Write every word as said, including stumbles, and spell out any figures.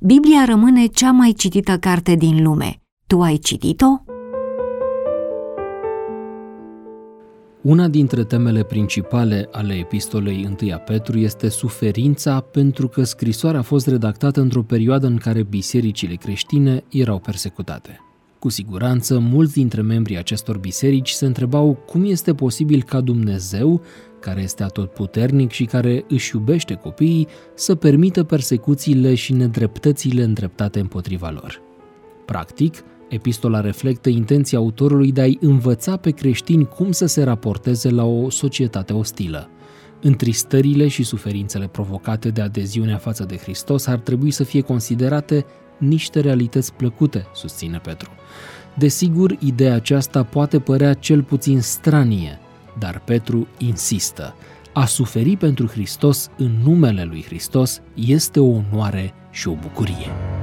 Biblia rămâne cea mai citită carte din lume. Tu ai citit-o? Una dintre temele principale ale epistolei întâia Petru este suferința, pentru că scrisoarea a fost redactată într-o perioadă în care bisericile creștine erau persecutate. Cu siguranță, mulți dintre membrii acestor biserici se întrebau cum este posibil ca Dumnezeu, care este atotputernic și care își iubește copiii, să permită persecuțiile și nedreptățile îndreptate împotriva lor. Practic, epistola reflectă intenția autorului de a-i învăța pe creștini cum să se raporteze la o societate ostilă. Întristările și suferințele provocate de adeziunea față de Hristos ar trebui să fie considerate niște realități plăcute, susține Petru. Desigur, ideea aceasta poate părea cel puțin stranie, dar Petru insistă. A suferi pentru Hristos în numele lui Hristos este o onoare și o bucurie.